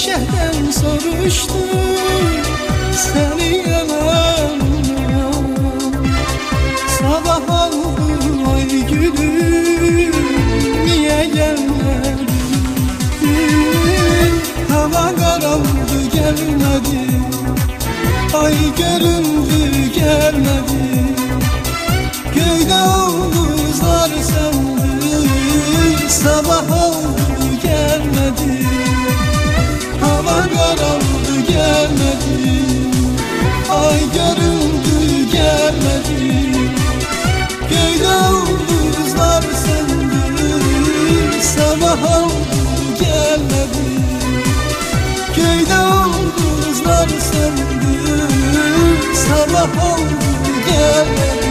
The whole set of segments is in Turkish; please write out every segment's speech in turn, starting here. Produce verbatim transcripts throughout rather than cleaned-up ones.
Şehden soruştum seni yanımdan. Sabah oldu ay gülüm, niye gelmedin? Hava karardı gelmedi, ay göründü gelmedi. Köyde ulduzlar söndü, sabah oldu gelmedi. Hava karardı gelmedi, ay göründü gelmedi. Köyde ulduzlar söndü, sabah oldu gelmedi. Köyde ulduzlar söndü, sabah oldu gelmedi.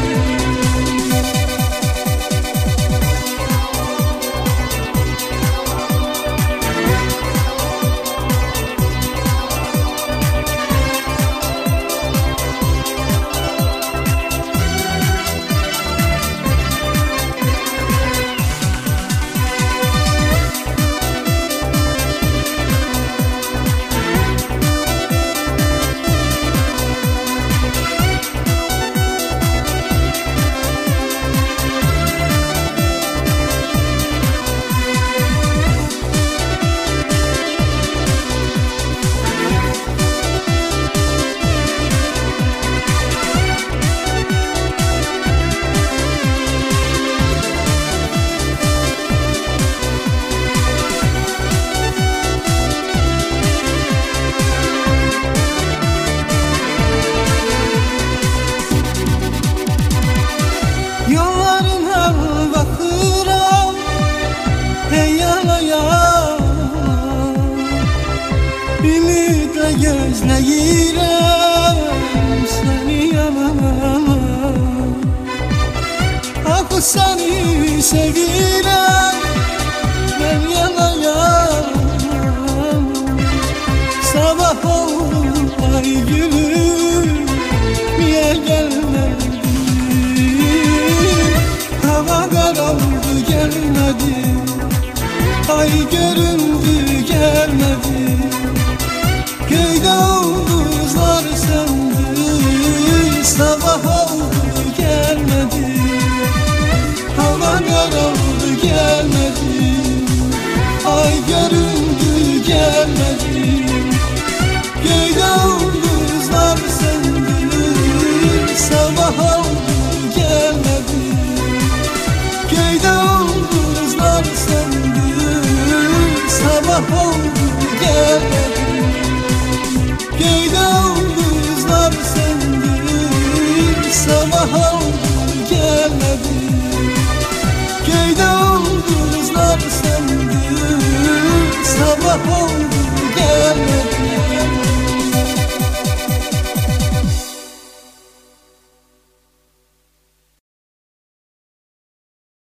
Ümidle gözləyirəm səni yanıma. Axı səni sevirəm mən yanayam. Sabah oldu ay gülüm, niye gelmedin? Hava karardı gelmedi, ay göründü gelmedi. Köyde ulduzlar söndü, sabah oldu gelmedi. Hava karardı gelmedi, ay göründü gelmedi. Köyde ulduzlar söndü, sabah oldu gelmedi. Köyde ulduzlar söndü, sabah oldu gelmedi. Köyde ulduzlar söndü, sabah oldu gelmedi. Köyde ulduzlar söndü, sabah oldu.